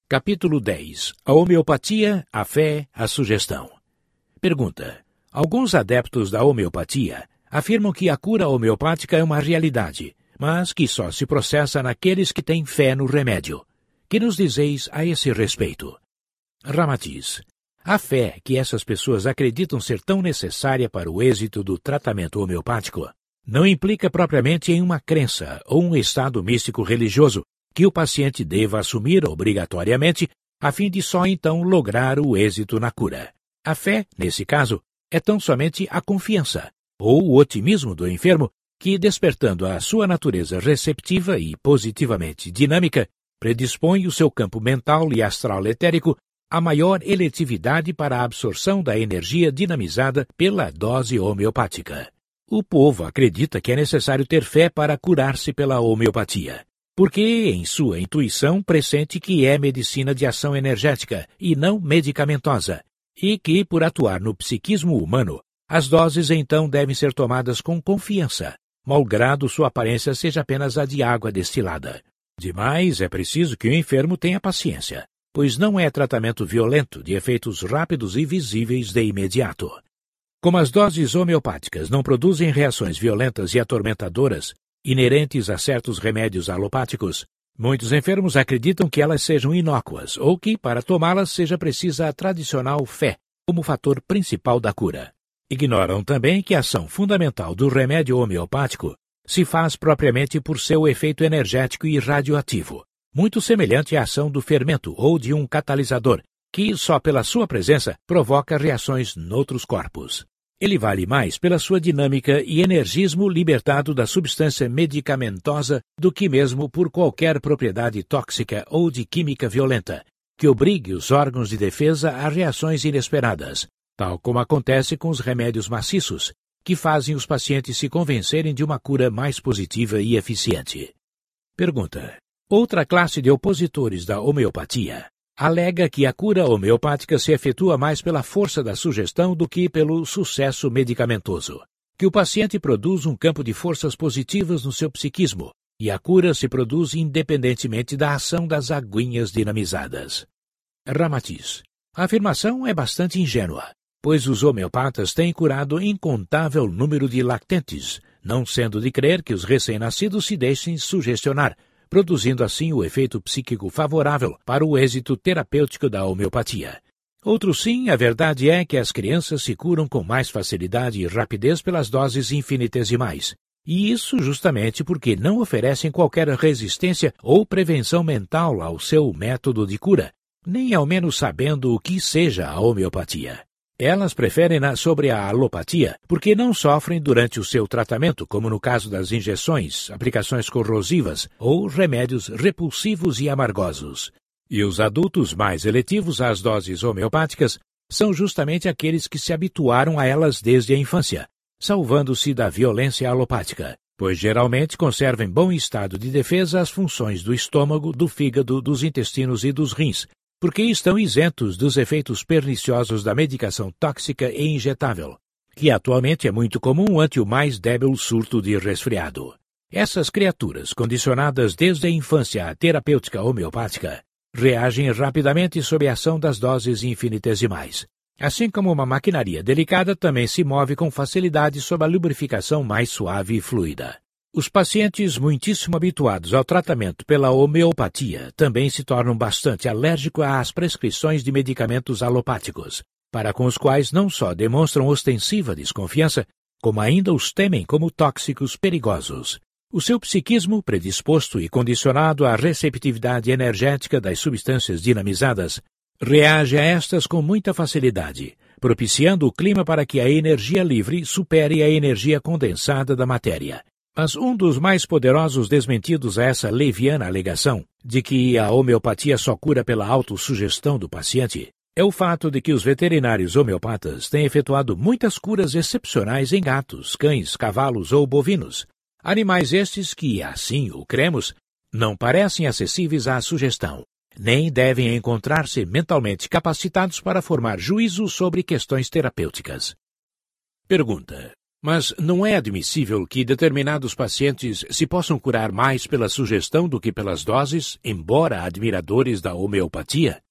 Capítulo 10. A homeopatia, a fé, a sugestão. Pergunta. Alguns adeptos da homeopatia afirmam que a cura homeopática é uma realidade, mas que só se processa naqueles que têm fé no remédio. Que nos dizeis a esse respeito? Ramatiz. A fé que essas pessoas acreditam ser tão necessária para o êxito do tratamento homeopático não implica propriamente em uma crença ou um estado místico religioso que o paciente deva assumir obrigatoriamente a fim de só então lograr o êxito na cura. A fé, nesse caso, é tão somente a confiança, ou o otimismo do enfermo que, despertando a sua natureza receptiva e positivamente dinâmica, predispõe o seu campo mental e astral etérico a maior eletividade para a absorção da energia dinamizada pela dose homeopática. O povo acredita que é necessário ter fé para curar-se pela homeopatia, porque, em sua intuição, pressente que é medicina de ação energética e não medicamentosa, e que, por atuar no psiquismo humano, as doses então devem ser tomadas com confiança, malgrado sua aparência seja apenas a de água destilada. Demais, é preciso que o enfermo tenha paciência, pois não é tratamento violento de efeitos rápidos e visíveis de imediato. Como as doses homeopáticas não produzem reações violentas e atormentadoras inerentes a certos remédios alopáticos, muitos enfermos acreditam que elas sejam inócuas ou que, para tomá-las, seja precisa a tradicional fé como fator principal da cura. Ignoram também que a ação fundamental do remédio homeopático se faz propriamente por seu efeito energético e radioativo, muito semelhante à ação do fermento ou de um catalisador, que, só pela sua presença, provoca reações noutros corpos. Ele vale mais pela sua dinâmica e energismo libertado da substância medicamentosa do que mesmo por qualquer propriedade tóxica ou de química violenta, que obrigue os órgãos de defesa a reações inesperadas, tal como acontece com os remédios maciços, que fazem os pacientes se convencerem de uma cura mais positiva e eficiente. Pergunta. Outra classe de opositores da homeopatia alega que a cura homeopática se efetua mais pela força da sugestão do que pelo sucesso medicamentoso, que o paciente produz um campo de forças positivas no seu psiquismo, e a cura se produz independentemente da ação das aguinhas dinamizadas. Ramatiz. A afirmação é bastante ingênua, pois os homeopatas têm curado incontável número de lactentes, não sendo de crer que os recém-nascidos se deixem sugestionar, produzindo assim o efeito psíquico favorável para o êxito terapêutico da homeopatia. Outro sim, a verdade é que as crianças se curam com mais facilidade e rapidez pelas doses infinitesimais, e isso justamente porque não oferecem qualquer resistência ou prevenção mental ao seu método de cura, nem ao menos sabendo o que seja a homeopatia. Elas preferem-na sobre a alopatia porque não sofrem durante o seu tratamento, como no caso das injeções, aplicações corrosivas ou remédios repulsivos e amargosos. E os adultos mais eletivos às doses homeopáticas são justamente aqueles que se habituaram a elas desde a infância, salvando-se da violência alopática, pois geralmente conservam em bom estado de defesa as funções do estômago, do fígado, dos intestinos e dos rins, porque estão isentos dos efeitos perniciosos da medicação tóxica e injetável, que atualmente é muito comum ante o mais débil surto de resfriado. Essas criaturas, condicionadas desde a infância à terapêutica homeopática, reagem rapidamente sob a ação das doses infinitesimais. Assim como uma maquinaria delicada também se move com facilidade sob a lubrificação mais suave e fluida. Os pacientes muitíssimo habituados ao tratamento pela homeopatia também se tornam bastante alérgicos às prescrições de medicamentos alopáticos, para com os quais não só demonstram ostensiva desconfiança, como ainda os temem como tóxicos perigosos. O seu psiquismo, predisposto e condicionado à receptividade energética das substâncias dinamizadas, reage a estas com muita facilidade, propiciando o clima para que a energia livre supere a energia condensada da matéria. Mas um dos mais poderosos desmentidos a essa leviana alegação de que a homeopatia só cura pela autossugestão do paciente é o fato de que os veterinários homeopatas têm efetuado muitas curas excepcionais em gatos, cães, cavalos ou bovinos. Animais estes que, assim o cremos, não parecem acessíveis à sugestão, nem devem encontrar-se mentalmente capacitados para formar juízo sobre questões terapêuticas. Pergunta. Mas não é admissível que determinados pacientes se possam curar mais pela sugestão do que pelas doses, embora admiradores da homeopatia?